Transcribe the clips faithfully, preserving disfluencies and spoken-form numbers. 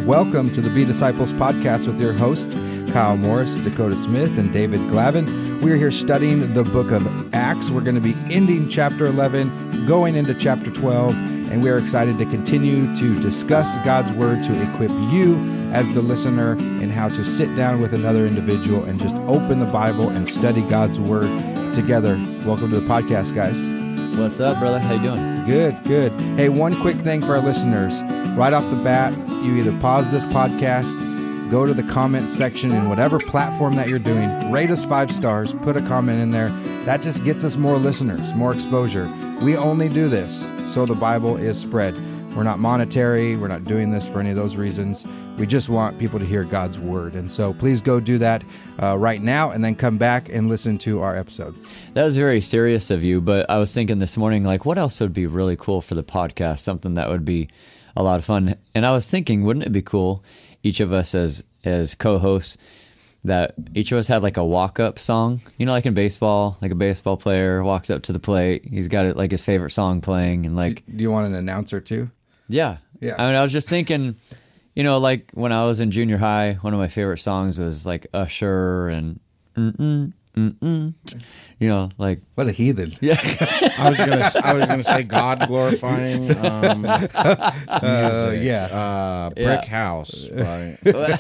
Welcome to the Be Disciples podcast with your hosts, Kyle Morris, Dakota Smith, and David Glavin. We are here studying the book of Acts. We're going to be ending chapter eleven, going into chapter twelve, and we are excited to continue to discuss God's Word to equip you as the listener in how to sit down with another individual and just open the Bible and study God's Word together. Welcome to the podcast, guys. What's up, brother? How you doing? Good, good. Hey, one quick thing for our listeners. Right off the bat, you either pause this podcast, go to the comment section in whatever platform that you're doing, rate us five stars, put a comment in there. That just gets us more listeners, more exposure. We only do this so the Bible is spread. We're not monetary. We're not doing this for any of those reasons. We just want people to hear God's Word. And so please go do that uh, right now and then come back and listen to our episode. That was very serious of you, but I was thinking this morning, like, what else would be really cool for the podcast? Something that would be a lot of fun. And I was thinking, wouldn't it be cool, each of us as as co-hosts, that each of us had like a walk-up song, you know, like in baseball, like a baseball player walks up to the plate, he's got it like his favorite song playing, and like... Do you want an announcer too? Yeah. Yeah. I mean, I was just thinking, you know, like when I was in junior high, one of my favorite songs was like Usher and mm-mm, mm-mm, you know, like... What a heathen. Yeah. I was gonna, I was gonna say God glorifying um, music. Uh, yeah. Uh, Brick Yeah. House. Right?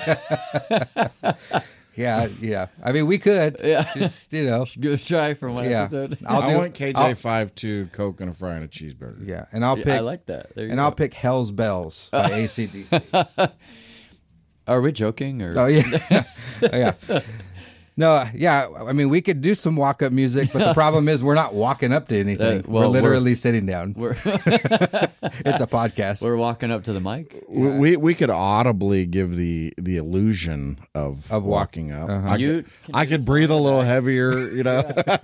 Yeah, yeah. I mean, we could. Yeah. Just, you know. Good try for one Yeah. episode. I'll I do- want K J I'll- five two Coke and a fry and a cheeseburger. Yeah, and I'll Yeah, pick... I like that. There you And go. I'll pick Hell's Bells by A C D C. Are we joking? Or Oh, yeah. Oh, yeah. No, uh, yeah, I mean, we could do some walk-up music, but the problem is we're not walking up to anything. Uh, well, we're literally we're- sitting down. we're It's a podcast. we're walking up to the mic. We, we we could audibly give the the illusion of, Of walk- walking up. uh-huh. I You could, can I do could this breathe a little heavier, you know.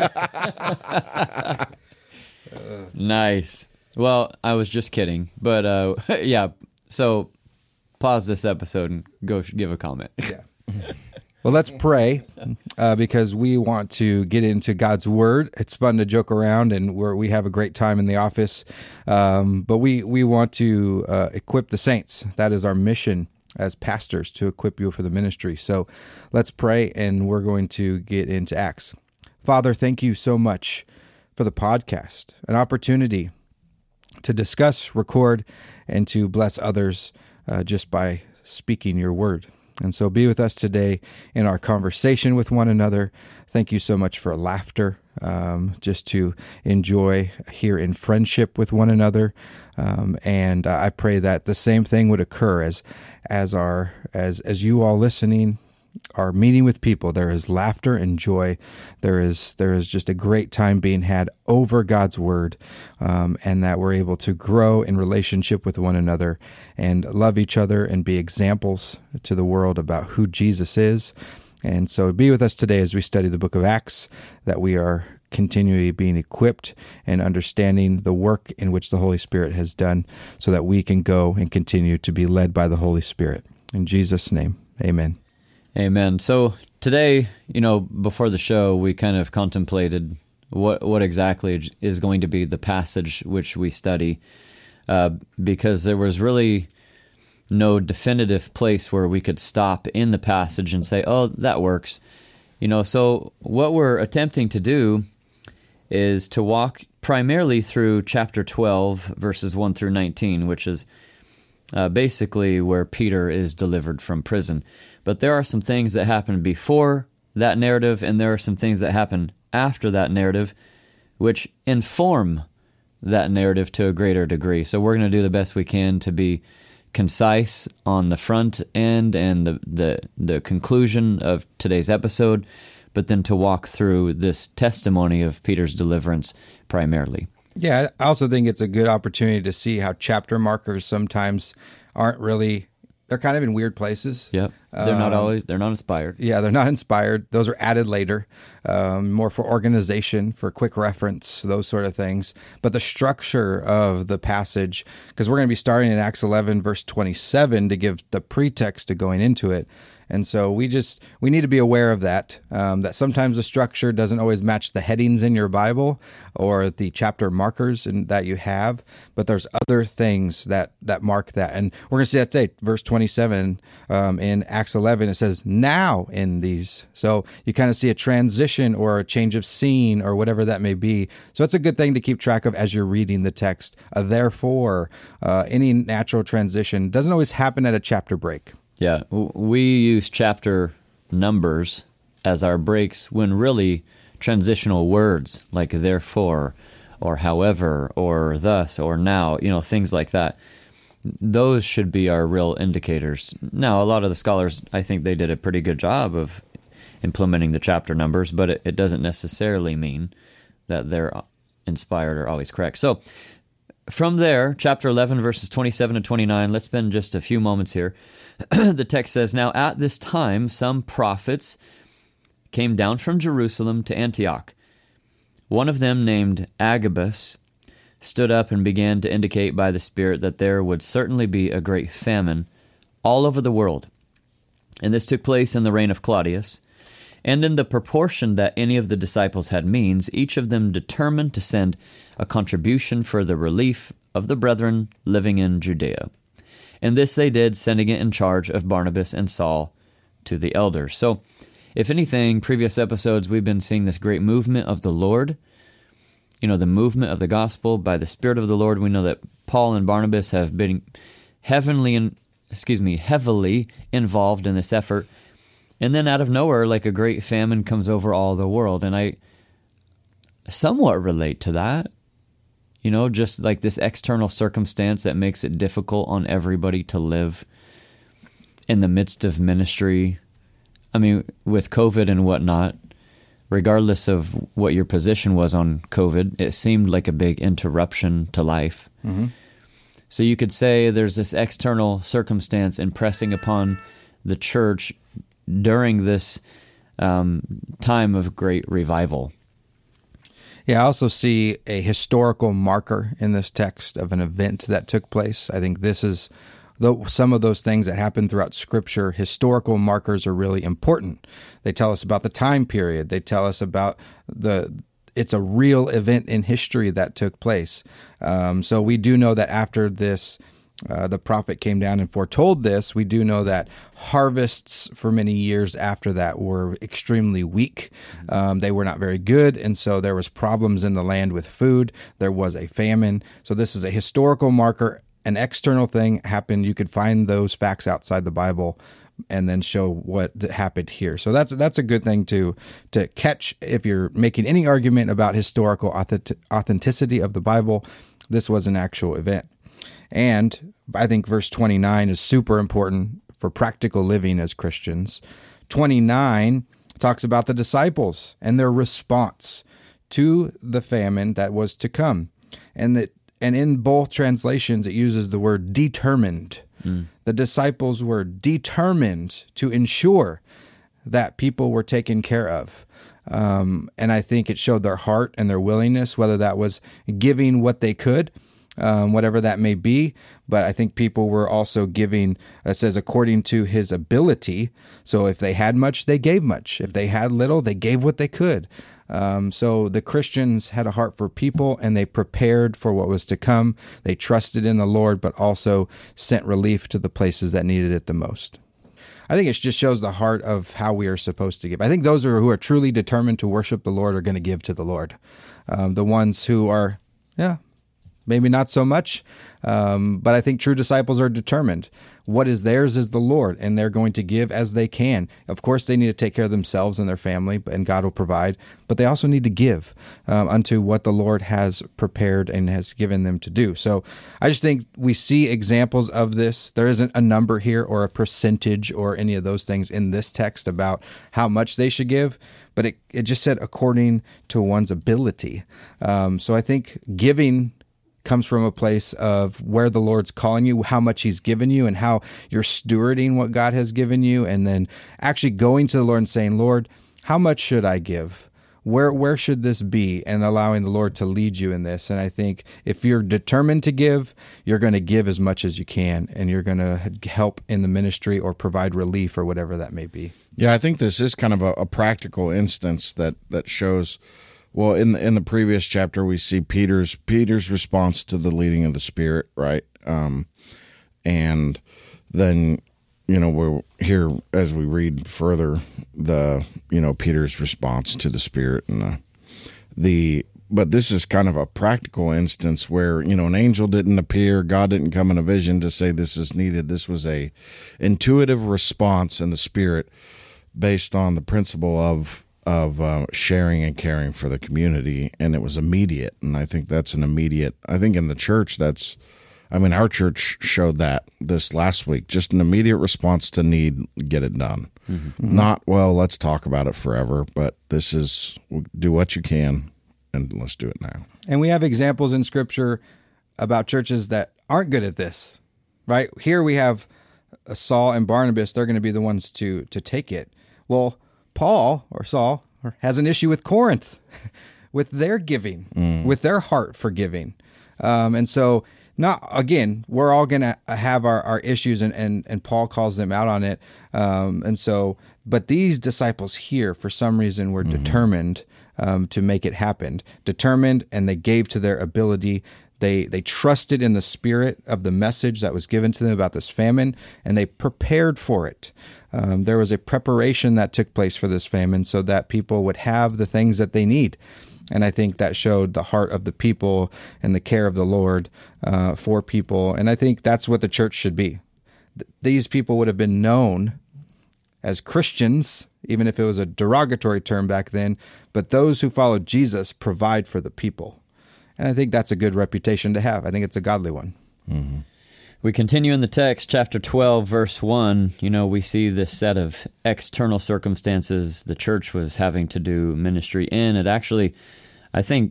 Nice. Well, I was just kidding, but uh, yeah. So pause this episode and go give a comment. Yeah. Well, let's pray uh, because we want to get into God's Word. It's fun to joke around, and we're, we have a great time in the office. Um, but we, we want to uh, equip the saints. That is our mission as pastors, to equip you for the ministry. So let's pray, and we're going to get into Acts. Father, thank you so much for the podcast, an opportunity to discuss, record, and to bless others uh, just by speaking your word. And so be with us today in our conversation with one another. Thank you so much for laughter, um, just to enjoy here in friendship with one another. Um, and uh, I pray that the same thing would occur as as our as as you all listening are meeting with people. There is laughter and joy. There is there is just a great time being had over God's word, um, and that we're able to grow in relationship with one another and love each other and be examples to the world about who Jesus is. And so be with us today as we study the book of Acts, that we are continually being equipped and understanding the work in which the Holy Spirit has done, so that we can go and continue to be led by the Holy Spirit. In Jesus' name, amen. Amen. So today, you know, before the show, we kind of contemplated what what exactly is going to be the passage which we study, uh, because there was really no definitive place where we could stop in the passage and say, oh, that works. You know, so what we're attempting to do is to walk primarily through chapter twelve, verses one through nineteen, which is uh, basically where Peter is delivered from prison. But there are some things that happen before that narrative, and there are some things that happen after that narrative, which inform that narrative to a greater degree. So we're going to do the best we can to be concise on the front end and the, the, the conclusion of today's episode, but then to walk through this testimony of Peter's deliverance primarily. Yeah, I also think it's a good opportunity to see how chapter markers sometimes aren't really, they're kind of in weird places. Yep. They're not always, they're not inspired. Yeah, they're not inspired. Those are added later, um, more for organization, for quick reference, those sort of things. But the structure of the passage, because we're going to be starting in Acts eleven, verse twenty-seven, to give the pretext to going into it. And so we just, we need to be aware of that, um, that sometimes the structure doesn't always match the headings in your Bible or the chapter markers in, that you have, but there's other things that, that mark that. And we're going to see that today, verse twenty-seven um, in Acts eleven, it says, now in these. So you kind of see a transition or a change of scene or whatever that may be. So it's a good thing to keep track of as you're reading the text. Uh, therefore, uh, any natural transition doesn't always happen at a chapter break. Yeah, we use chapter numbers as our breaks when really transitional words like therefore or however or thus or now, you know, things like that, those should be our real indicators. Now, a lot of the scholars, I think they did a pretty good job of implementing the chapter numbers, but it, it doesn't necessarily mean that they're inspired or always correct. So from there, chapter eleven, verses twenty-seven to twenty-nine, let's spend just a few moments here. The text says, now at this time, some prophets came down from Jerusalem to Antioch. One of them, named Agabus, stood up and began to indicate by the Spirit that there would certainly be a great famine all over the world. And this took place in the reign of Claudius. And in the proportion that any of the disciples had means, each of them determined to send a contribution for the relief of the brethren living in Judea. And this they did, sending it in charge of Barnabas and Saul to the elders. So, if anything, previous episodes, we've been seeing this great movement of the Lord, you know, the movement of the gospel by the Spirit of the Lord. We know that Paul and Barnabas have been heavenly, in, excuse me, heavily involved in this effort. And then out of nowhere, like a great famine comes over all the world. And I somewhat relate to that. You know, just like this external circumstance that makes it difficult on everybody to live in the midst of ministry. I mean, with COVID and whatnot, regardless of what your position was on COVID, it seemed like a big interruption to life. Mm-hmm. So you could say there's this external circumstance impressing upon the church during this um, time of great revival. Yeah, I also see a historical marker in this text of an event that took place. I think this is the, some of those things that happen throughout Scripture. Historical markers are really important. They tell us about the time period. They tell us about the, it's a real event in history that took place. Um, so we do know that after this, Uh, the prophet came down and foretold this. We do know that harvests for many years after that were extremely weak. Um, they were not very good, and so there was problems in the land with food. There was a famine. So this is a historical marker. An external thing happened. You could find those facts outside the Bible and then show what happened here. So that's that's a good thing to to catch if you're making any argument about historical authentic- authenticity of the Bible. This was an actual event. And I think verse twenty-nine is super important for practical living as Christians. twenty-nine talks about the disciples and their response to the famine that was to come. And that, and in both translations, it uses the word determined. Mm. The disciples were determined to ensure that people were taken care of. Um, and I think it showed their heart and their willingness, whether that was giving what they could, Um, whatever that may be. But I think people were also giving, it says, according to his ability. So if they had much, they gave much. If they had little, they gave what they could. Um, so the Christians had a heart for people, and they prepared for what was to come. They trusted in the Lord, but also sent relief to the places that needed it the most. I think it just shows the heart of how we are supposed to give. I think those are, who are truly determined to worship the Lord are going to give to the Lord. Um, the ones who are, yeah, maybe not so much, um, but I think true disciples are determined. What is theirs is the Lord, and they're going to give as they can. Of course, they need to take care of themselves and their family, and God will provide, but they also need to give um, unto what the Lord has prepared and has given them to do. So I just think we see examples of this. There isn't a number here or a percentage or any of those things in this text about how much they should give, but it, it just said according to one's ability. Um, so I think giving comes from a place of where the Lord's calling you, how much he's given you, and how you're stewarding what God has given you, and then actually going to the Lord and saying, Lord, how much should I give? where where should this be, and allowing the Lord to lead you in this. And I think if you're determined to give, you're going to give as much as you can, and you're going to help in the ministry or provide relief or whatever that may be. Yeah, I think this is kind of a, a practical instance that, that shows, well, in the, in the previous chapter, we see Peter's Peter's response to the leading of the Spirit, right? Um, and then, you know, we're here as we read further, the, you know, Peter's response to the Spirit and the, the, but this is kind of a practical instance where, you know, an angel didn't appear, God didn't come in a vision to say this is needed. This was a intuitive response in the Spirit based on the principle of of uh, sharing and caring for the community, and it was immediate. And I think that's an immediate. I think in the church, that's. I mean, our church showed that this last week. Just an immediate response to need, get it done. Mm-hmm. Not well. Let's talk about it forever, but this is do what you can, and let's do it now. And we have examples in Scripture about churches that aren't good at this, right? Here we have Saul and Barnabas. They're going to be the ones to to take it. Well, Paul or Saul has an issue with Corinth, with their giving, mm. with their heart for giving. Um, and so, not again, we're all going to have our, our issues, and, and, and Paul calls them out on it. Um, and so, but these disciples here, for some reason, were mm-hmm. determined um, to make it happen, determined, and they gave to their ability. They they trusted in the spirit of the message that was given to them about this famine, and they prepared for it. Um, there was a preparation that took place for this famine so that people would have the things that they need. And I think that showed the heart of the people and the care of the Lord uh, for people. And I think that's what the church should be. Th- these people would have been known as Christians, even if it was a derogatory term back then, but those who followed Jesus provide for the people. And I think that's a good reputation to have. I think it's a godly one. Mm-hmm. We continue in the text, chapter twelve, verse one. You know, we see this set of external circumstances the church was having to do ministry in. It actually, I think,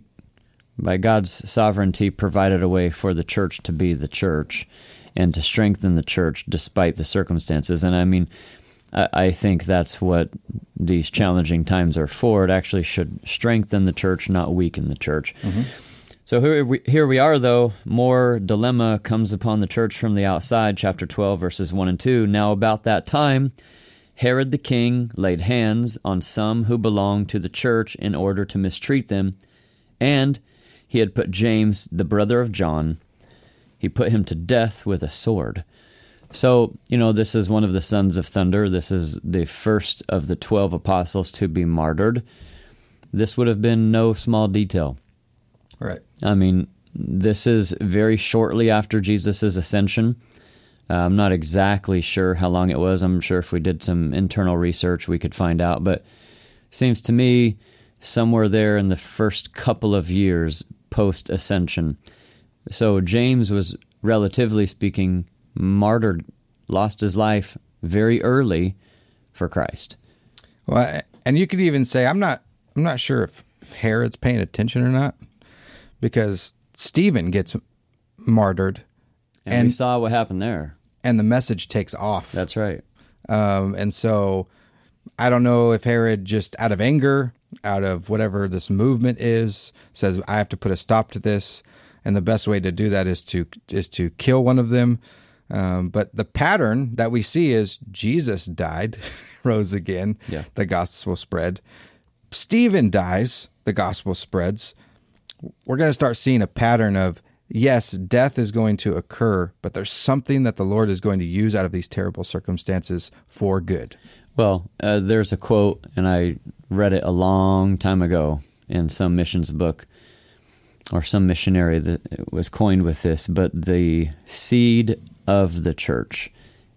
by God's sovereignty, provided a way for the church to be the church and to strengthen the church despite the circumstances. And I mean, I, I think that's what these challenging times are for. It actually should strengthen the church, not weaken the church. Mm-hmm. So here we, here we are, though. More dilemma comes upon the church from the outside, chapter twelve, verses one and two. Now about that time, Herod the king laid hands on some who belonged to the church in order to mistreat them, and he had put James, the brother of John, he put him to death with a sword. So, you know, this is one of the sons of thunder. This is the first of the twelve apostles to be martyred. This would have been no small detail. Right. I mean, this is very shortly after Jesus' ascension. Uh, I'm not exactly sure how long it was. I'm sure if we did some internal research, we could find out. But it seems to me somewhere there in the first couple of years post-ascension. So James was, relatively speaking, martyred, lost his life very early for Christ. Well, and you could even say, I'm not, I'm not sure if, if Herod's paying attention or not. Because Stephen gets martyred. And, and we saw what happened there. And the message takes off. That's right. Um, and so I don't know if Herod, just out of anger, out of whatever this movement is, says, I have to put a stop to this. And the best way to do that is to is to kill one of them. Um, but the pattern that we see is Jesus died, rose again, yeah. The gospel spread. Stephen dies, the gospel spreads. We're going to start seeing a pattern of, yes, death is going to occur, but there's something that the Lord is going to use out of these terrible circumstances for good. Well, uh, there's a quote, and I read it a long time ago in some missions book, or some missionary that was coined with this, but the seed of the church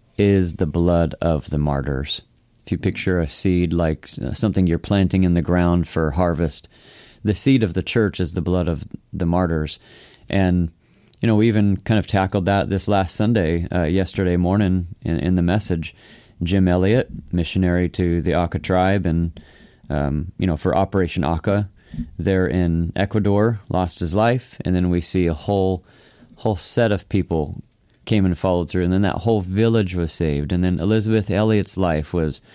is the blood of the martyrs. If you picture a seed like something you're planting in the ground for harvest, the seed of the church is the blood of the martyrs. And, you know, we even kind of tackled that this last Sunday, uh, yesterday morning in, in the message. Jim Elliott, missionary to the Aka tribe, and, um, you know, for Operation Aka there in Ecuador, lost his life. And then we see a whole, whole set of people came and followed through. And then that whole village was saved. And then Elizabeth Elliott's life was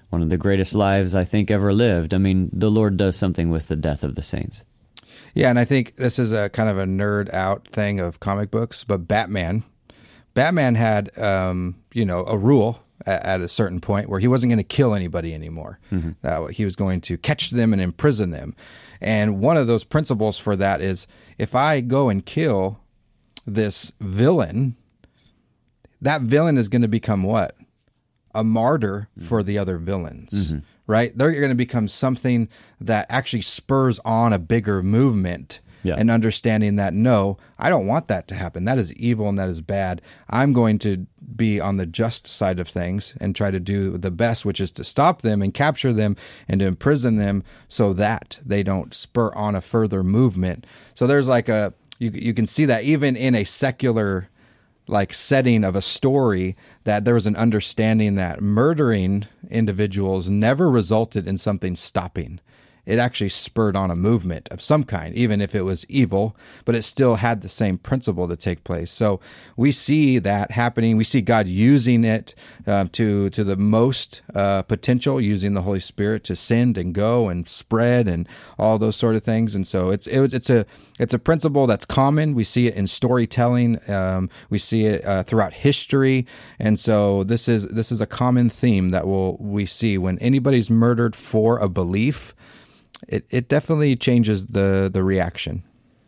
one of the greatest lives I think ever lived. I mean, the Lord does something with the death of the saints. Yeah, and I think this is a kind of a nerd out thing of comic books, but Batman, Batman had, um, you know, a rule at, at a certain point where he wasn't going to kill anybody anymore. Mm-hmm. Uh, he was going to catch them and imprison them. And one of those principles for that is if I go and kill this villain, that villain is going to become what? A martyr mm-hmm. for the other villains. Mm-hmm. Right? They're going to become something that actually spurs on a bigger movement yeah. and understanding that, no, I don't want that to happen. That is evil and that is bad. I'm going to be on the just side of things and try to do the best, which is to stop them and capture them and to imprison them so that they don't spur on a further movement. So there's like a, you, you can see that even in a secular like setting of a story, that there was an understanding that murdering individuals never resulted in something stopping. It actually spurred on a movement of some kind, even if it was evil, but it still had the same principle to take place. So we see that happening. We see God using it uh, to to the most uh, potential, using the Holy Spirit to send and go and spread and all those sort of things. And so it's it, it's a it's a principle that's common. We see it in storytelling. Um, we see it uh, throughout history. And so this is this is a common theme that we'll, we see when anybody's murdered for a belief. It it definitely changes the, the reaction.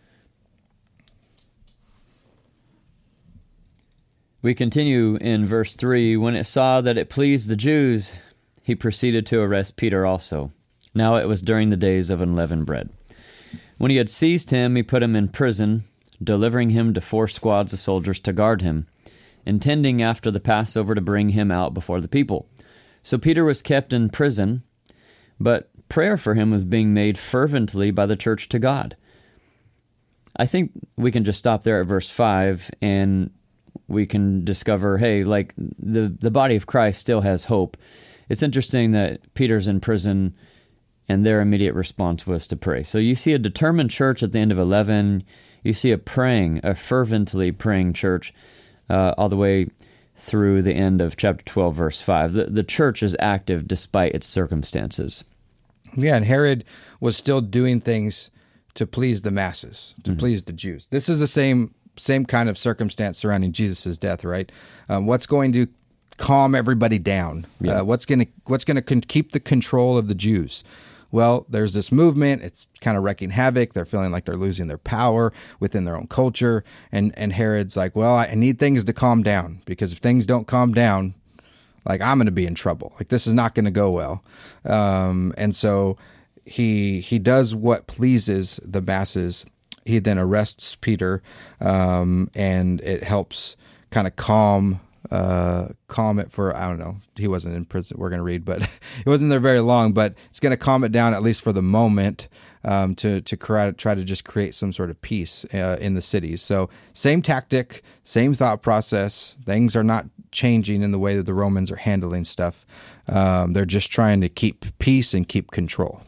We continue in verse three. When it saw that it pleased the Jews, he proceeded to arrest Peter also. Now it was during the days of unleavened bread. When he had seized him, he put him in prison, delivering him to four squads of soldiers to guard him, intending after the Passover to bring him out before the people. So Peter was kept in prison, but prayer for him was being made fervently by the church to God. I think we can just stop there at verse five and we can discover, hey, like the, the body of Christ still has hope. It's interesting that Peter's in prison and their immediate response was to pray. So you see a determined church at the end of eleven. You see a praying, a fervently praying church uh, all the way through the end of chapter twelve, verse five. The, the church is active despite its circumstances. Yeah, and Herod was still doing things to please the masses, to mm-hmm. please the Jews. This is the same same kind of circumstance surrounding Jesus' death, right? Um, what's going to calm everybody down? Yeah. Uh, what's going to what's going to con- keep the control of the Jews? Well, there's this movement. It's kind of wreaking havoc. They're feeling like they're losing their power within their own culture. And, and Herod's like, well, I need things to calm down, because if things don't calm down, like, I'm going to be in trouble. Like, this is not going to go well. Um, and so he he does what pleases the masses. He then arrests Peter, um, and it helps kind of calm uh, calm it for, I don't know, he wasn't in prison, we're going to read, but it wasn't there very long, but it's going to calm it down, at least for the moment, um, to, to try, try to just create some sort of peace uh, in the cities. So same tactic, same thought process. Things are not changing in the way that the Romans are handling stuff. Um, they're just trying to keep peace and keep control.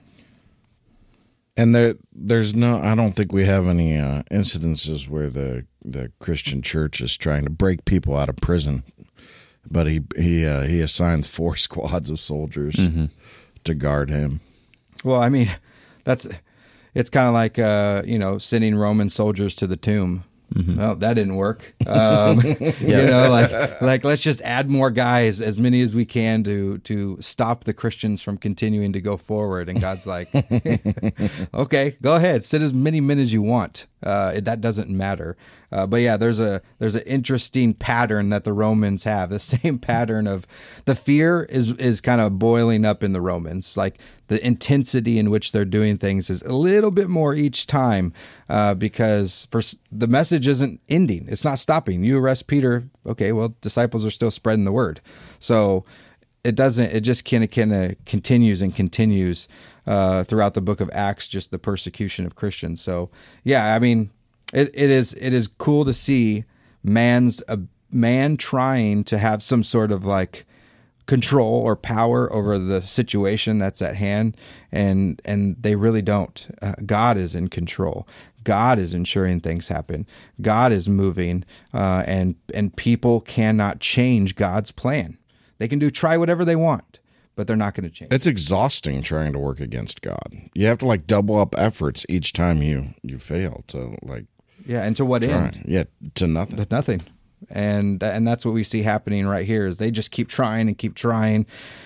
And there, there's no, I don't think we have any uh, incidences where the the Christian church is trying to break people out of prison, but he he uh, he assigns four squads of soldiers mm-hmm. to guard him. Well, I mean, that's it's kind of like uh, you know, sending Roman soldiers to the tomb. Mm-hmm. Well, that didn't work. Um, yeah. You know, like like let's just add more guys, as many as we can, to to stop the Christians from continuing to go forward. And God's like, okay, go ahead, send as many men as you want. Uh, it, that doesn't matter. Uh, but yeah, there's a there's an interesting pattern that the Romans have. The same pattern of the fear is is kind of boiling up in the Romans. Like the intensity in which they're doing things is a little bit more each time, uh, because for the message isn't ending. It's not stopping. You arrest Peter, okay, well, disciples are still spreading the word. So it doesn't. It just kind of kind of continues and continues uh, throughout the book of Acts. Just the persecution of Christians. So yeah, I mean. It it is it is cool to see man's a man trying to have some sort of like control or power over the situation that's at hand, and and they really don't. Uh, God is in control. God is ensuring things happen. God is moving, uh, and and people cannot change God's plan. They can do try whatever they want, but they're not going to change. It's exhausting trying to work against God. You have to like double up efforts each time you you fail to like yeah, and to what try. end? Yeah, to nothing. To nothing. And and that's what we see happening right here is they just keep trying and keep trying,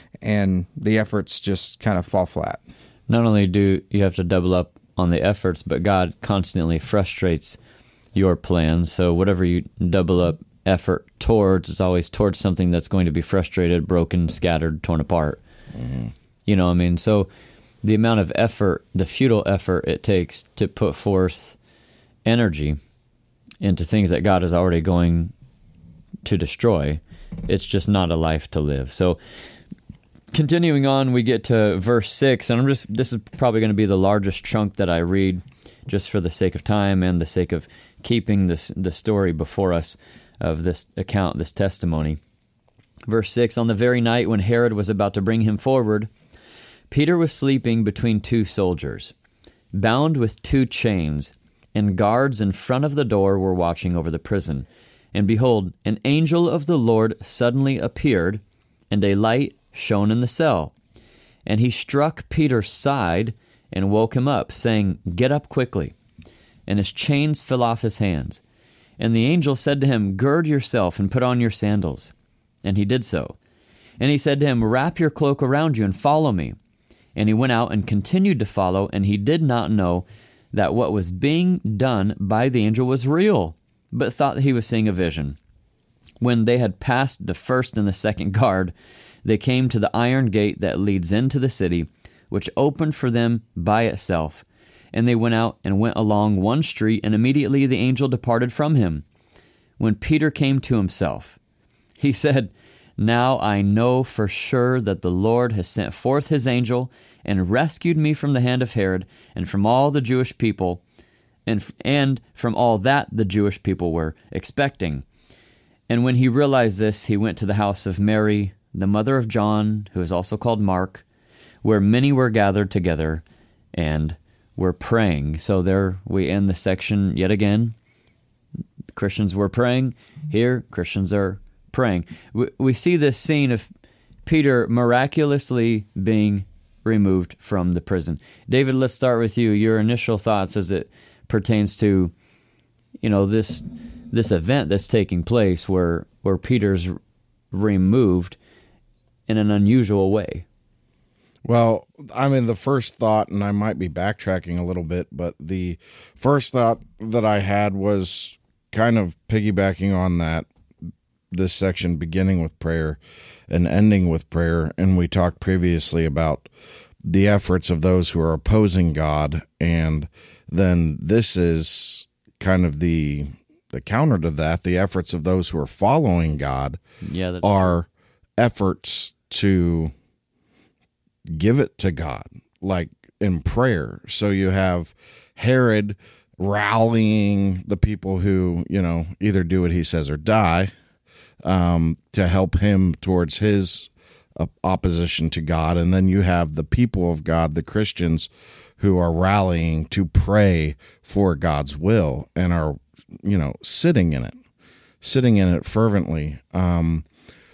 and the efforts just kind of fall flat. Not only do you have to double up on the efforts, but God constantly frustrates your plans. So whatever you double up effort towards, it's always towards something that's going to be frustrated, broken, scattered, torn apart. Mm-hmm. You know what I mean? So the amount of effort, the futile effort it takes to put forth energy into things that God is already going to destroy, it's just not a life to live. So continuing on, we get to verse six, and I'm just this is probably going to be the largest chunk that I read just for the sake of time and the sake of keeping this the story before us of this account, this testimony. Verse six, on the very night when Herod was about to bring him forward, Peter was sleeping between two soldiers, bound with two chains, and guards in front of the door were watching over the prison. And behold, an angel of the Lord suddenly appeared, and a light shone in the cell. And he struck Peter's side and woke him up, saying, "Get up quickly." And his chains fell off his hands. And the angel said to him, "Gird yourself and put on your sandals." And he did so. And he said to him, "Wrap your cloak around you and follow me." And he went out and continued to follow, and he did not know that what was being done by the angel was real, but thought that he was seeing a vision. When they had passed the first and the second guard, they came to the iron gate that leads into the city, which opened for them by itself. And they went out and went along one street, and immediately the angel departed from him. When Peter came to himself, he said, "Now I know for sure that the Lord has sent forth his angel and rescued me from the hand of Herod and from all the Jewish people, and and from all that the Jewish people were expecting." And when he realized this, he went to the house of Mary, the mother of John, who is also called Mark, where many were gathered together and were praying. So there we end the section yet again. Christians were praying. Here, Christians are praying. We, we see this scene of Peter miraculously being removed from the prison. David, let's start with you. Your initial thoughts as it pertains to, you know, this this event that's taking place where where Peter's removed in an unusual way. Well, I mean, the first thought, and I might be backtracking a little bit, but the first thought that I had was kind of piggybacking on that, this section beginning with prayer and ending with prayer. And we talked previously about the efforts of those who are opposing God. And then this is kind of the the counter to that. The efforts of those who are following God yeah, that's are true. efforts to give it to God, like in prayer. So you have Herod rallying the people who, you know, either do what he says or die, um, to help him towards his uh, opposition to God. And then you have the people of God, the Christians, who are rallying to pray for God's will and are, you know, sitting in it, sitting in it fervently, um,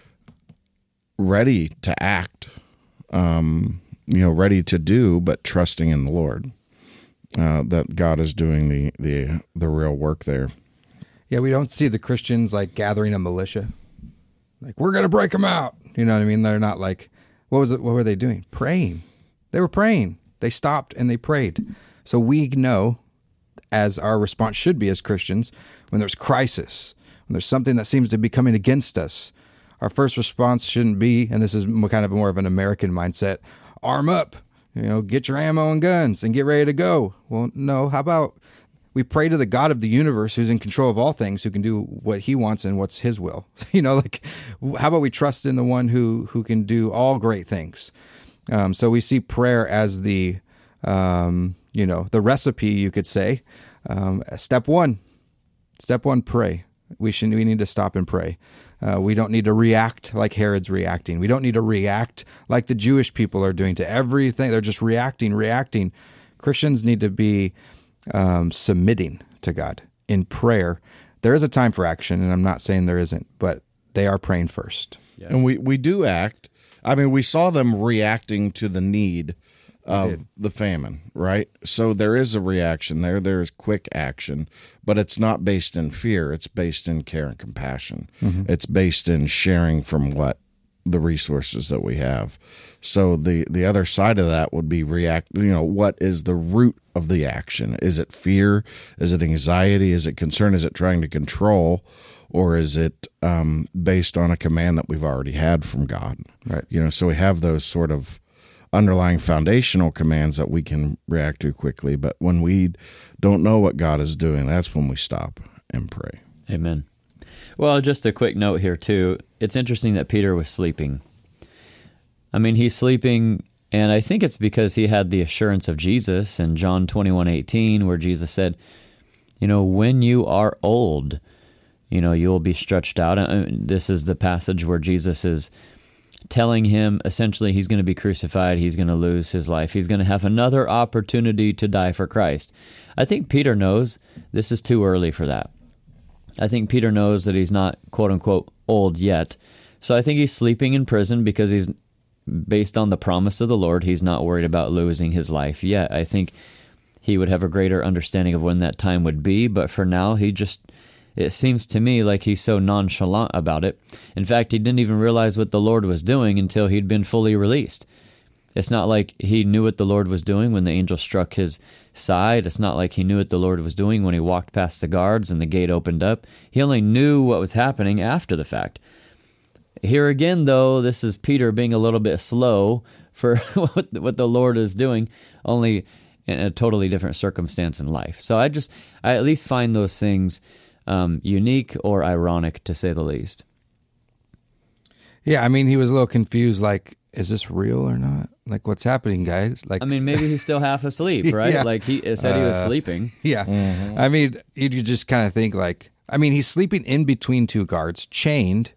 ready to act, um, you know, ready to do, but trusting in the Lord, uh, that God is doing the, the, the real work there. Yeah, we don't see the Christians like gathering a militia. Like, we're going to break them out. You know what I mean? They're not like, what was it? What were they doing? Praying. They were praying. They stopped and they prayed. So we know, as our response should be as Christians, when there's crisis, when there's something that seems to be coming against us, our first response shouldn't be, and this is kind of more of an American mindset, arm up, you know, get your ammo and guns and get ready to go. Well, no, how about we pray to the God of the universe who's in control of all things, who can do what he wants and what's his will. You know, like, how about we trust in the one who, who can do all great things? Um, so we see prayer as the, um, you know, the recipe, you could say. Um, step one, step one, pray. We should, we need to stop and pray. Uh, we don't need to react like Herod's reacting. We don't need to react like the Jewish people are doing to everything. They're just reacting, reacting. Christians need to be um, submitting to God in prayer. There is a time for action, and I'm not saying there isn't, but they are praying first. Yes. And we, we do act I mean, we saw them reacting to the need of the famine, right? So there is a reaction there. There is quick action, but it's not based in fear. It's based in care and compassion. Mm-hmm. It's based in sharing from what the resources that we have. So the, the other side of that would be react, you know, what is the root of the action? Is it fear? Is it anxiety? Is it concern? Is it trying to control? Or is it um, based on a command that we've already had from God? Right. You know, so we have those sort of underlying foundational commands that we can react to quickly. But when we don't know what God is doing, that's when we stop and pray. Amen. Well, just a quick note here, too. It's interesting that Peter was sleeping. I mean, he's sleeping, and I think it's because he had the assurance of Jesus in John twenty-one eighteen, where Jesus said, you know, when you are old, you know, you will be stretched out. And this is the passage where Jesus is telling him, essentially, he's going to be crucified, he's going to lose his life, he's going to have another opportunity to die for Christ. I think Peter knows this is too early for that. I think Peter knows that he's not, quote-unquote, old yet. So I think he's sleeping in prison because he's, based on the promise of the Lord, he's not worried about losing his life yet. I think he would have a greater understanding of when that time would be, but for now, he just... It seems to me like he's so nonchalant about it. In fact, he didn't even realize what the Lord was doing until he'd been fully released. It's not like he knew what the Lord was doing when the angel struck his side. It's not like he knew what the Lord was doing when he walked past the guards and the gate opened up. He only knew what was happening after the fact. Here again, though, this is Peter being a little bit slow for what the Lord is doing, only in a totally different circumstance in life. So I just, I at least find those things Um, unique or ironic, to say the least. Yeah, I mean, he was a little confused, like, is this real or not? Like, what's happening, guys? Like, I mean, maybe he's still half asleep, right? Yeah. Like, he said he was Uh, sleeping. Yeah. Mm-hmm. I mean, you you just kind of think, like, I mean, he's sleeping in between two guards, chained,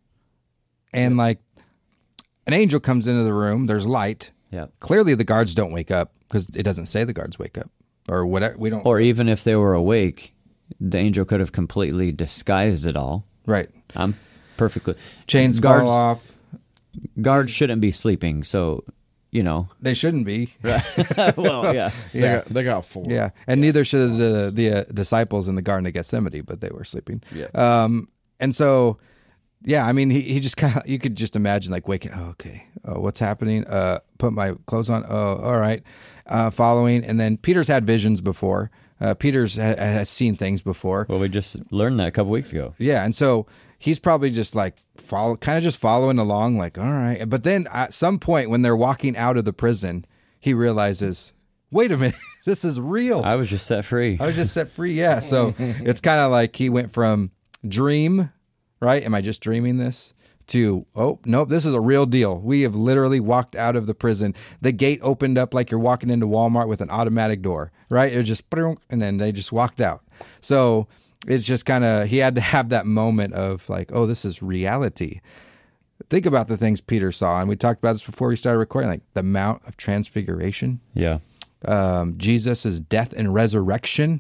and, like, an angel comes into the room, there's light. Yeah. Clearly, the guards don't wake up, because it doesn't say the guards wake up, or whatever. We don't. Or even if they were awake, the angel could have completely disguised it all. Right. I'm perfectly... Chains guards, fall off. Guards shouldn't be sleeping, so, you know. They shouldn't be. Right. Well, yeah. They, Yeah. got, they got four. Yeah, and neither should the the uh, disciples in the Garden of Gethsemane, but they were sleeping. Yeah. Um, and so, yeah, I mean, he, he just kind of, you could just imagine like waking. Oh, okay. Oh, what's happening? Uh, put my clothes on. Oh, all right. Uh, following, and then Peter's had visions before. Uh, Peter's ha- has seen things before. Well, we just learned that a couple weeks ago. Yeah, and so he's probably just like follow, kind of just following along, like all right. But then at some point when they're walking out of the prison, he realizes, wait a minute, this is real. I was just set free. I was just set free. Yeah. So it's kind of like he went from dream, right? Am I just dreaming this? To, oh, nope, this is a real deal. We have literally walked out of the prison. The gate opened up like you're walking into Walmart with an automatic door, right? It was just, and then they just walked out. So it's just kind of, he had to have that moment of like, oh, this is reality. Think about the things Peter saw. And we talked about this before we started recording, like the Mount of Transfiguration. Yeah. Um, Jesus' death and resurrection.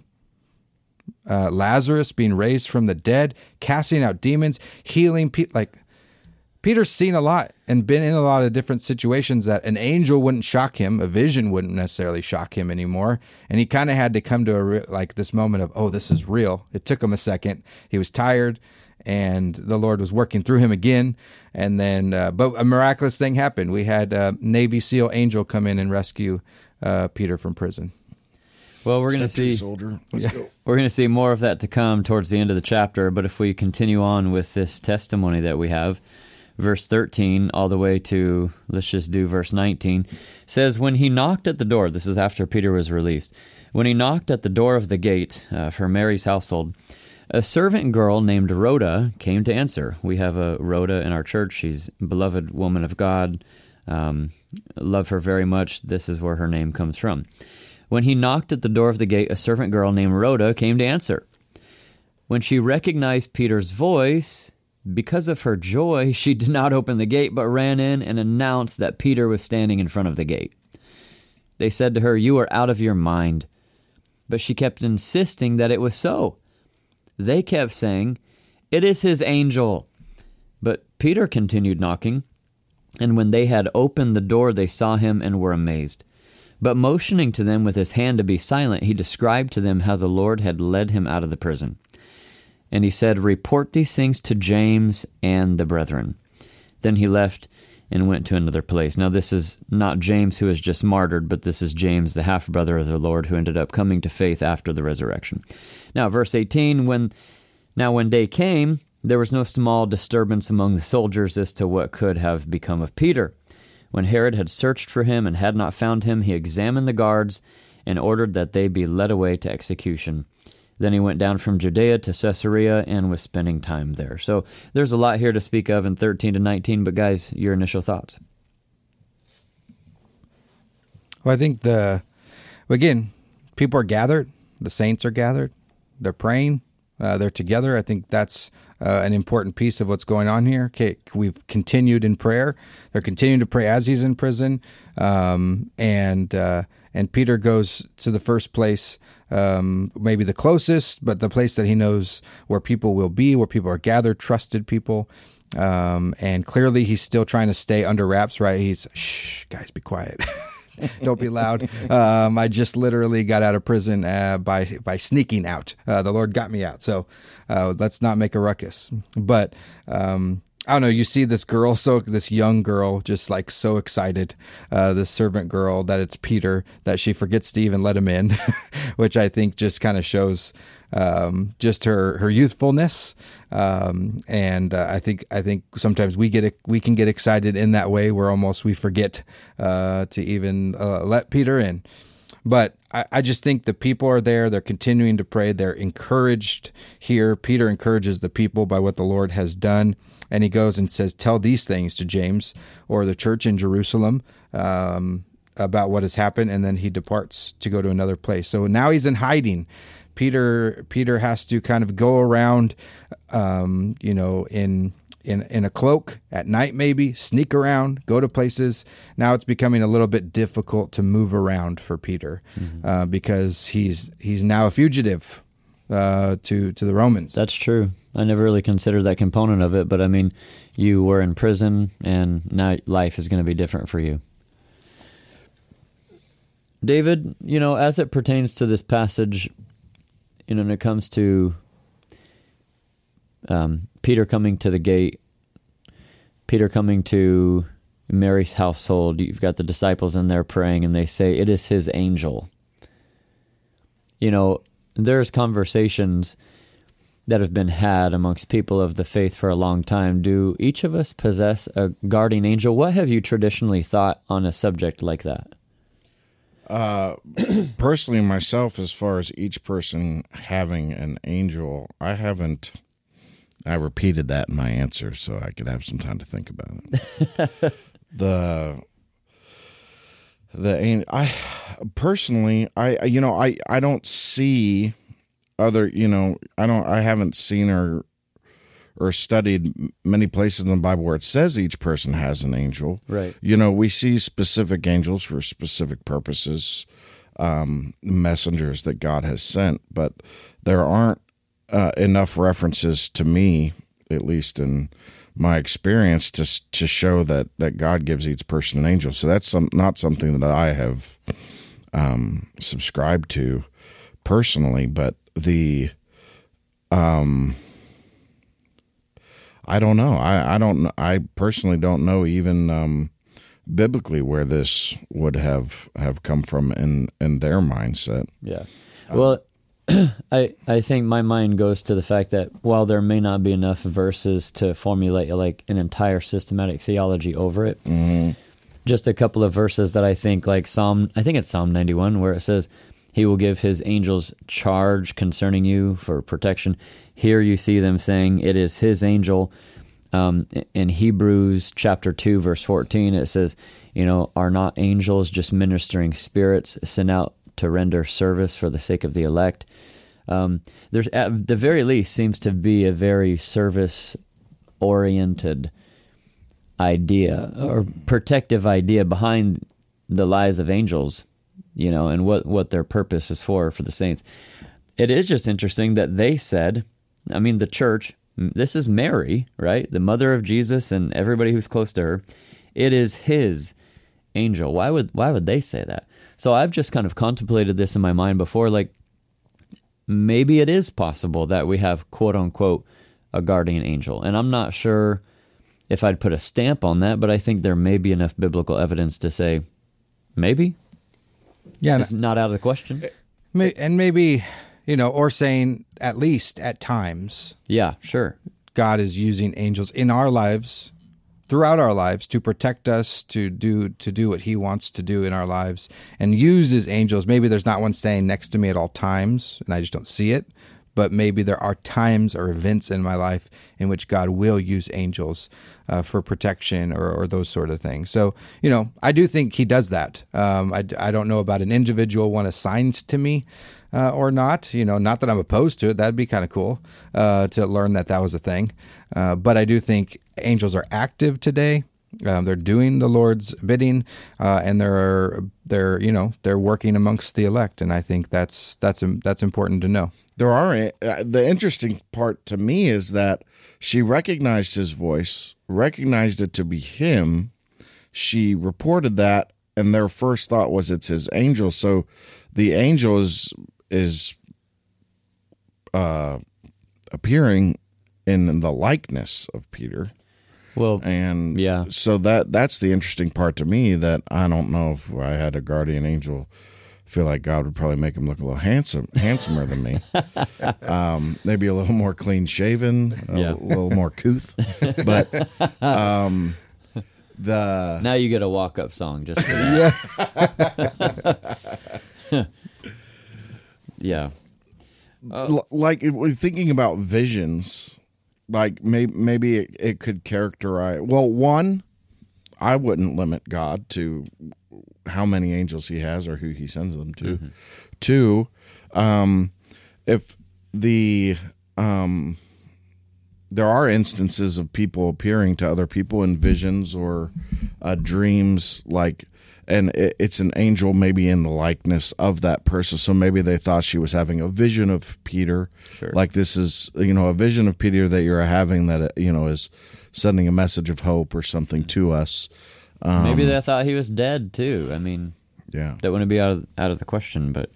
Uh, Lazarus being raised from the dead, casting out demons, healing people. Like, Peter's seen a lot and been in a lot of different situations that an angel wouldn't shock him. A vision wouldn't necessarily shock him anymore. And he kind of had to come to a re- like this moment of, oh, this is real. It took him a second. He was tired and the Lord was working through him again. And then, uh, but a miraculous thing happened. We had a Navy SEAL angel come in and rescue uh, Peter from prison. Well, we're going to Step two, see soldier. Let's Yeah. go. we're going to see more of that to come towards the end of the chapter. But if we continue on with this testimony that we have, verse thirteen all the way to, let's just do verse nineteen, says, when he knocked at the door, this is after Peter was released, when he knocked at the door of the gate uh, for Mary's household, a servant girl named Rhoda came to answer. We have a Rhoda in our church. She's a beloved woman of God. Um, love her very much. This is where her name comes from. When he knocked at the door of the gate, a servant girl named Rhoda came to answer. When she recognized Peter's voice, because of her joy, she did not open the gate, but ran in and announced that Peter was standing in front of the gate. They said to her, "You are out of your mind." But she kept insisting that it was so. They kept saying, "It is his angel." But Peter continued knocking. And when they had opened the door, they saw him and were amazed. But motioning to them with his hand to be silent, he described to them how the Lord had led him out of the prison. And he said, "Report these things to James and the brethren." Then he left and went to another place. Now this is not James who was just martyred, but this is James, the half-brother of the Lord, who ended up coming to faith after the resurrection. Now verse eighteen, when now when day came, there was no small disturbance among the soldiers as to what could have become of Peter. When Herod had searched for him and had not found him, he examined the guards and ordered that they be led away to execution. Then he went down from Judea to Caesarea and was spending time there. So there's a lot here to speak of in thirteen to nineteen, but guys, your initial thoughts? Well, I think the, again, people are gathered. The saints are gathered. They're praying. Uh, they're together. I think that's uh, an important piece of what's going on here. Okay, we've continued in prayer. They're continuing to pray as he's in prison. Um, and uh, and Peter goes to the first place, um, maybe the closest, but the place that he knows where people will be, where people are gathered, trusted people. Um, and clearly he's still trying to stay under wraps, right? He's, shh, guys, be quiet. Don't be loud. Um, I just literally got out of prison uh, by by sneaking out. Uh, the Lord got me out. So uh, let's not make a ruckus. But um, I don't know. You see this girl, so this young girl, just like so excited, uh, this servant girl, that it's Peter, that she forgets to even let him in, which I think just kind of shows um, just her her youthfulness. Um, and uh, I think I think sometimes we get we can get excited in that way where almost we forget uh, to even uh, let Peter in. But I, I just think the people are there. They're continuing to pray. They're encouraged here. Peter encourages the people by what the Lord has done. And he goes and says, "Tell these things to James or the church in Jerusalem um, about what has happened." And then he departs to go to another place. So now he's in hiding. Peter Peter has to kind of go around, um, you know, in in in a cloak at night, maybe sneak around, go to places. Now it's becoming a little bit difficult to move around for Peter mm-hmm. uh, because he's he's now a fugitive uh, to to the Romans. That's true. I never really considered that component of it, but I mean, you were in prison, and now life is going to be different for you. David, you know, as it pertains to this passage, you know, when it comes to um, Peter coming to the gate, Peter coming to Mary's household, you've got the disciples in there praying, and they say, "It is his angel." You know, there's conversations that have been had amongst people of the faith for a long time. Do each of us possess a guardian angel? What have you traditionally thought on a subject like that? Uh, personally, myself, as far as each person having an angel, I haven't. I repeated that in my answer so I could have some time to think about it. the the I personally, I you know, I I don't see other. You know, I don't. I haven't seen or or studied many places in the Bible where it says each person has an angel. Right. You know, we see specific angels for specific purposes, um, messengers that God has sent, but there aren't uh, enough references to me, at least in my experience, to to show that, that God gives each person an angel. So that's some, not something that I have um, subscribed to personally, but the... Um, I don't know. I, I don't. I personally don't know even um, biblically where this would have, have come from in, in their mindset. Yeah. Well, um, I I think my mind goes to the fact that while there may not be enough verses to formulate like an entire systematic theology over it, mm-hmm. just a couple of verses that I think like Psalm. I think it's Psalm ninety-one where it says, "He will give his angels charge concerning you for protection." Here you see them saying it is his angel. Um, in Hebrews chapter two, verse fourteen, it says, you know, "Are not angels just ministering spirits sent out to render service for the sake of the elect?" Um, there's, at the very least, seems to be a very service-oriented idea or protective idea behind the lives of angels, you know, and what, what their purpose is for, for the saints. It is just interesting that they said, I mean, the church, this is Mary, right? The mother of Jesus and everybody who's close to her. It is his angel. Why would why would they say that? So I've just kind of contemplated this in my mind before, like maybe it is possible that we have quote unquote a guardian angel. And I'm not sure if I'd put a stamp on that, but I think there may be enough biblical evidence to say maybe. Yeah, it's not out of the question. And maybe, you know, or saying at least at times. Yeah, sure. God is using angels in our lives, throughout our lives, to protect us, to do to do what he wants to do in our lives, and uses angels. Maybe there's not one staying next to me at all times, and I just don't see it, but maybe there are times or events in my life in which God will use angels uh, for protection or, or those sort of things. So, you know, I do think he does that. Um, I, I don't know about an individual one assigned to me, Uh, or not, you know, not that I'm opposed to it. That'd be kind of cool uh, to learn that that was a thing. Uh, but I do think angels are active today. Um, they're doing the Lord's bidding, uh, and they're they're you know they're working amongst the elect, and I think that's that's that's important to know. There are uh, the interesting part to me is that she recognized his voice, recognized it to be him. She reported that, and their first thought was it's his angel. So the angel is. is uh, appearing in the likeness of Peter. Well, and yeah. So that that's the interesting part to me, that I don't know if I had a guardian angel, I feel like God would probably make him look a little handsome, handsomer than me. Um, maybe a little more clean shaven, a Yeah. little more couth. But um, the now you get a walk up song just for that. Yeah. Yeah. L- like if we're thinking about visions, like maybe maybe it, it could characterize. Well, one, I wouldn't limit God to how many angels he has or who he sends them to. Mm-hmm. Two, um, if the um, there are instances of people appearing to other people in visions or uh, dreams, like. And it's an angel maybe in the likeness of that person. So maybe they thought she was having a vision of Peter. Sure. Like this is, you know, a vision of Peter that you're having that, you know, is sending a message of hope or something to us. Um, maybe they thought he was dead too. I mean, yeah, that wouldn't be out of, out of the question. But,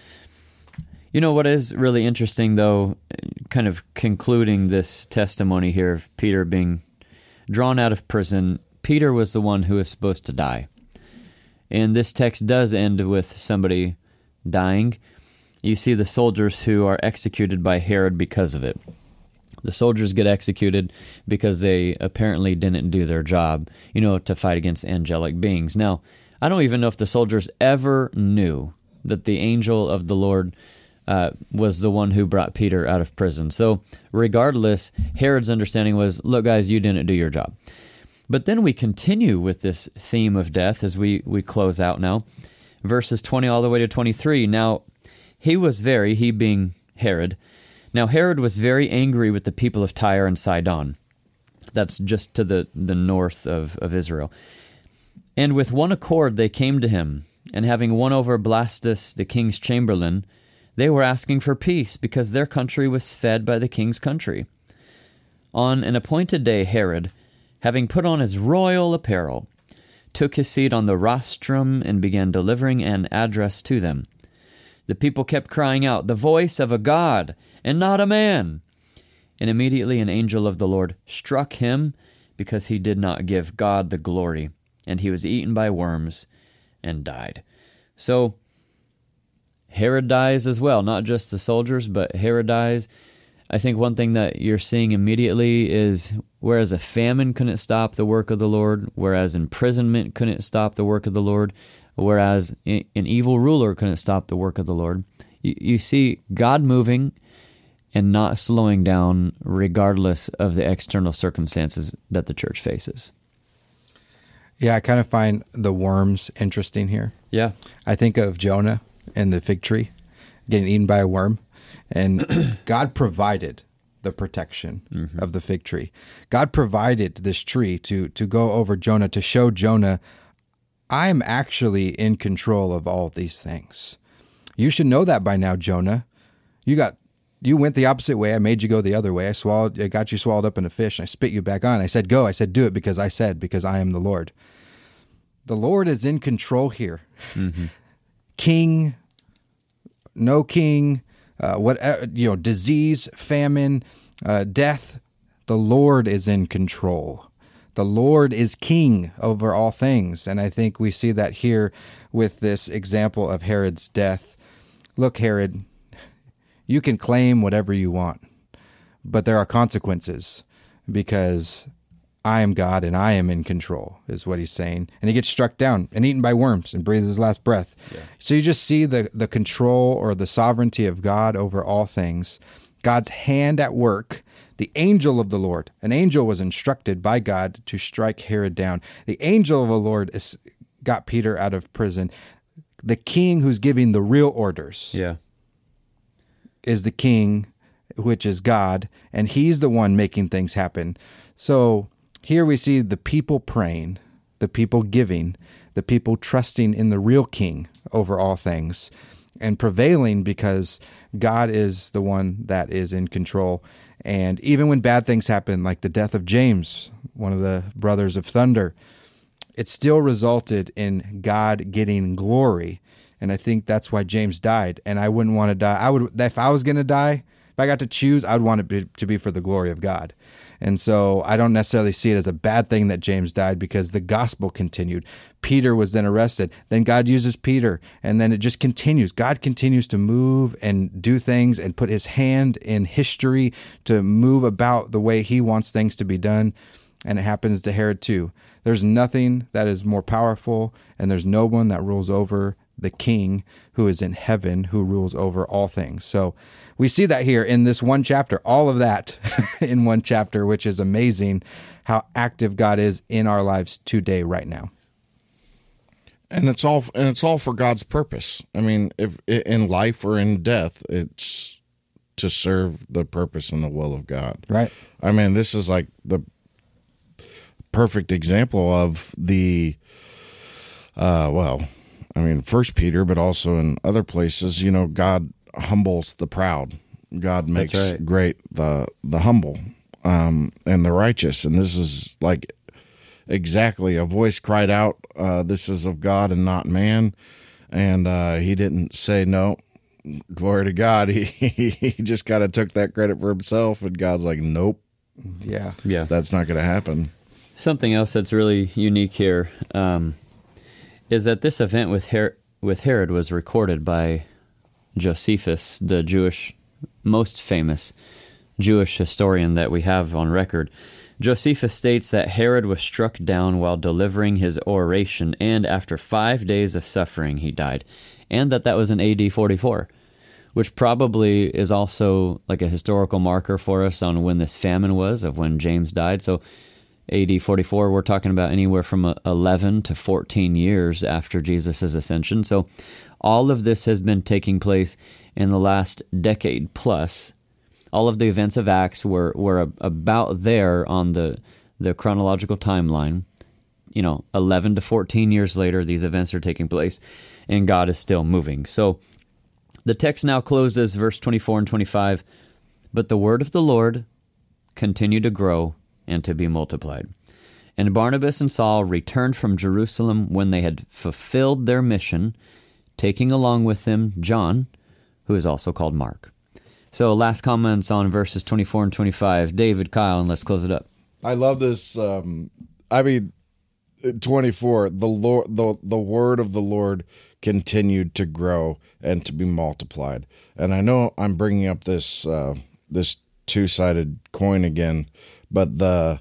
you know, what is really interesting, though, kind of concluding this testimony here of Peter being drawn out of prison, Peter was the one who was supposed to die. And this text does end with somebody dying. You see the soldiers who are executed by Herod because of it. The soldiers get executed because they apparently didn't do their job, you know, to fight against angelic beings. Now, I don't even know if the soldiers ever knew that the angel of the Lord uh, was the one who brought Peter out of prison. So regardless, Herod's understanding was, look, guys, you didn't do your job. But then we continue with this theme of death as we, we close out now. Verses twenty all the way to twenty-three. Now, he was very, he being Herod, now Herod was very angry with the people of Tyre and Sidon. That's just to the, the north of, of Israel. And with one accord they came to him, and having won over Blastus, the king's chamberlain, they were asking for peace, because their country was fed by the king's country. On an appointed day, Herod, having put on his royal apparel, took his seat on the rostrum and began delivering an address to them. The people kept crying out, "The voice of a god, and not a man!" And immediately an angel of the Lord struck him, because he did not give God the glory, and he was eaten by worms and died. So Herod dies as well, not just the soldiers, but Herod dies. I think one thing that you're seeing immediately is, whereas a famine couldn't stop the work of the Lord, whereas imprisonment couldn't stop the work of the Lord, whereas an evil ruler couldn't stop the work of the Lord, you, you see God moving and not slowing down regardless of the external circumstances that the church faces. Yeah, I kind of find the worms interesting here. Yeah. I think of Jonah and the fig tree getting eaten by a worm. And God provided the protection mm-hmm. of the fig tree. God provided this tree to to go over Jonah, to show Jonah, I'm actually in control of all of these things. You should know that by now, Jonah. You got You went the opposite way. I made you go the other way. I swallowed, I got you swallowed up in a fish, and I spit you back on. I said, go. I said, do it because I said, because I am the Lord. The Lord is in control here. Mm-hmm. King, no king, uh, what, you know, disease, famine, uh, death. The Lord is in control. The Lord is king over all things. And I think we see that here with this example of Herod's death. Look, Herod, you can claim whatever you want, but there are consequences because I am God and I am in control, is what he's saying. And he gets struck down and eaten by worms and breathes his last breath. Yeah. So you just see the, the control or the sovereignty of God over all things, God's hand at work. The angel of the Lord, an angel was instructed by God to strike Herod down. The angel of the Lord is, got Peter out of prison. The king who's giving the real orders. Yeah. Is the king, which is God, and he's the one making things happen. So here we see the people praying, the people giving, the people trusting in the real king over all things, and prevailing because God is the one that is in control. And even when bad things happen, like the death of James, one of the brothers of thunder, it still resulted in God getting glory. And I think that's why James died. And I wouldn't want to die. I would, if I was going to die, if I got to choose, I would want it to be, to be for the glory of God. And so I don't necessarily see it as a bad thing that James died because the gospel continued. Peter was then arrested. Then God uses Peter, and then it just continues. God continues to move and do things and put his hand in history to move about the way he wants things to be done. And it happens to Herod too. There's nothing that is more powerful, and there's no one that rules over the king who is in heaven, who rules over all things. So we see that here in this one chapter, all of that in one chapter, which is amazing how active God is in our lives today, right now. And it's all, and it's all for God's purpose. I mean, if in life or in death, it's to serve the purpose and the will of God. Right. I mean, this is like the perfect example of the, uh, well, I mean, First Peter, but also in other places, you know, God humbles the proud. God makes right. great the the humble um, and the righteous. And this is like exactly a voice cried out, uh, this is of God and not man. And uh, he didn't say no. Glory to God. He he just kind of took that credit for himself, and God's like, nope. Yeah. Yeah. That's not going to happen. Something else that's really unique here um, is that this event with Her- with Herod was recorded by Josephus, the Jewish, most famous Jewish historian that we have on record. Josephus states that Herod was struck down while delivering his oration, and after five days of suffering, he died. And that that was in A D forty-four, which probably is also like a historical marker for us on when this famine was, of when James died. So A D forty-four, we're talking about anywhere from eleven to fourteen years after Jesus' ascension. So all of this has been taking place in the last decade plus. All of the events of Acts were, were about there on the, the chronological timeline. You know, eleven to fourteen years later, these events are taking place, and God is still moving. So the text now closes, verse twenty-four and twenty-five, but the word of the Lord continued to grow and to be multiplied. And Barnabas and Saul returned from Jerusalem when they had fulfilled their mission, taking along with them John, who is also called Mark. So last comments on verses twenty-four and twenty-five. David, Kyle, and let's close it up. I love this. Um, I mean, twenty-four, the Lord, the, the word of the Lord continued to grow and to be multiplied. And I know I'm bringing up this, uh, this two-sided coin again, but the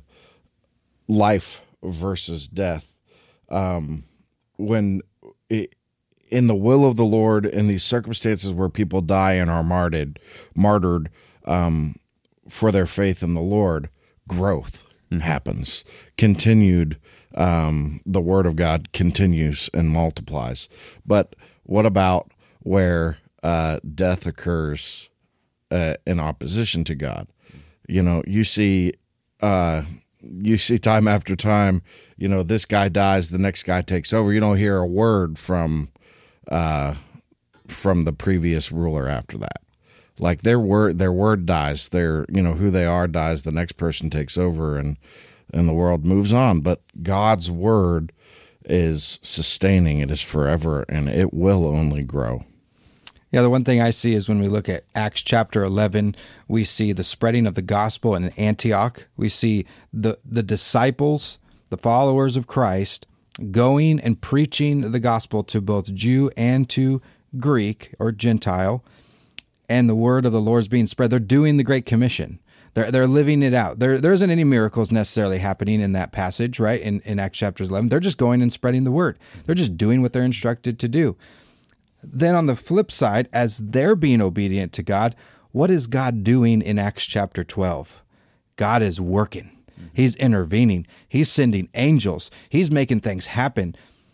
life versus death, um, when it, in the will of the Lord, in these circumstances where people die and are martyred, martyred um, for their faith in the Lord, growth mm-hmm. happens. Continued, um, the word of God continues and multiplies. But what about where uh, death occurs uh, in opposition to God? You know, you see, uh, you see time after time. You know, this guy dies, the next guy takes over. You don't hear a word from. Uh, from the previous ruler after that. like their word their word dies, their you know who they are dies, the next person takes over, and and the world moves on. But God's word is sustaining, it is forever, and it will only grow. Yeah, the one thing I see is when we look at Acts chapter eleven, we see the spreading of the gospel in Antioch. We see the, the disciples, the followers of Christ, going and preaching the gospel to both Jew and to Greek or Gentile, and the word of the Lord is being spread. They're doing the Great Commission. They're they're living it out. There there isn't any miracles necessarily happening in that passage, right? In in Acts chapter eleven, they're just going and spreading the word. They're just doing what they're instructed to do. Then on the flip side, as they're being obedient to God, what is God doing in Acts chapter twelve? God is working. He's intervening. He's sending angels. He's making things happen.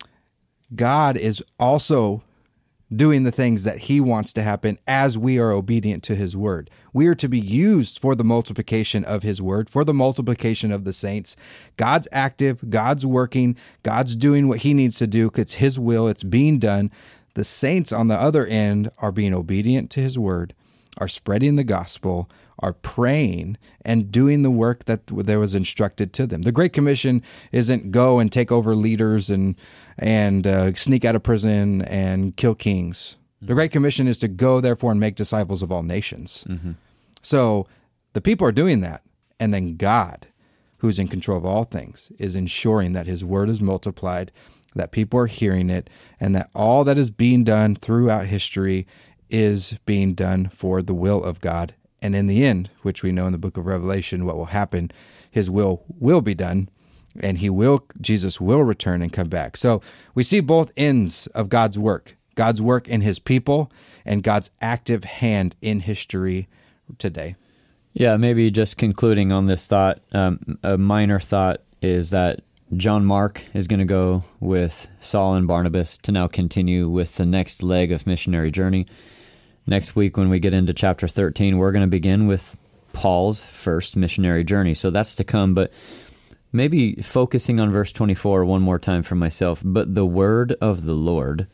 God is also doing the things that he wants to happen as we are obedient to his word. We are to be used for the multiplication of his word, for the multiplication of the saints. God's active, God's working, God's doing what he needs to do. It's his will, it's being done. The saints on the other end are being obedient to his word, are spreading the gospel, are praying, and doing the work that there was instructed to them. The Great Commission isn't go and take over leaders and and uh, sneak out of prison and kill kings. Mm-hmm. The Great Commission is to go, therefore, and make disciples of all nations. Mm-hmm. So the people are doing that, and then God, who's in control of all things, is ensuring that his word is multiplied, that people are hearing it, and that all that is being done throughout history is being done for the will of God. And in the end, which we know in the book of Revelation, what will happen, his will will be done, and he will, Jesus will return and come back. So we see both ends of God's work, God's work in his people and God's active hand in history today. Yeah, maybe just concluding on this thought, um, a minor thought is that John Mark is going to go with Saul and Barnabas to now continue with the next leg of missionary journey. Next week, when we get into chapter thirteen, we're going to begin with Paul's first missionary journey. So that's to come, but maybe focusing on verse twenty-four one more time for myself. But the word of the Lord,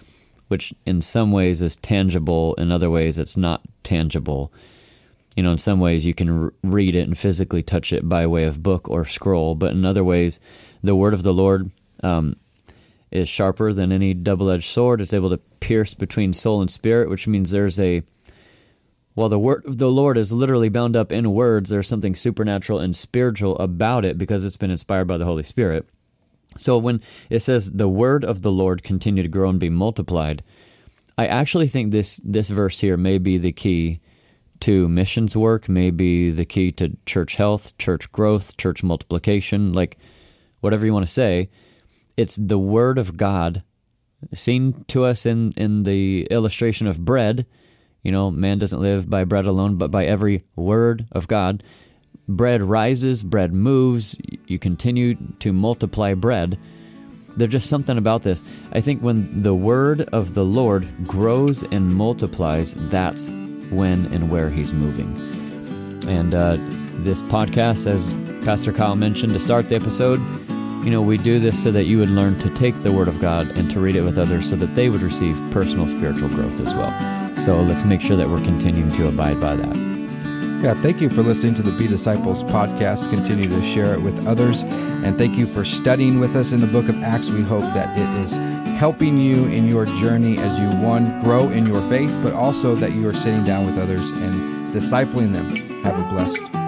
which in some ways is tangible, in other ways it's not tangible. You know, in some ways you can r- read it and physically touch it by way of book or scroll, but in other ways, the word of the Lord um, is sharper than any double-edged sword. It's able to pierce between soul and spirit, which means there's a, while the word of the Lord is literally bound up in words, there's something supernatural and spiritual about it because it's been inspired by the Holy Spirit. So when it says the word of the Lord continue to grow and be multiplied, I actually think this this verse here may be the key to missions work, may be the key to church health, church growth, church multiplication, like whatever you want to say. It's the word of God seen to us in, in the illustration of bread. You know, man doesn't live by bread alone, but by every word of God. Bread rises, bread moves, you continue to multiply bread. There's just something about this. I think when the word of the Lord grows and multiplies, that's when and where he's moving. And uh, this podcast, as Pastor Kyle mentioned to start the episode, you know, we do this so that you would learn to take the word of God and to read it with others so that they would receive personal spiritual growth as well. So let's make sure that we're continuing to abide by that. Yeah, thank you for listening to the Be Disciples podcast. Continue to share it with others. And thank you for studying with us in the book of Acts. We hope that it is helping you in your journey as you, one, grow in your faith, but also that you are sitting down with others and discipling them. Have a blessed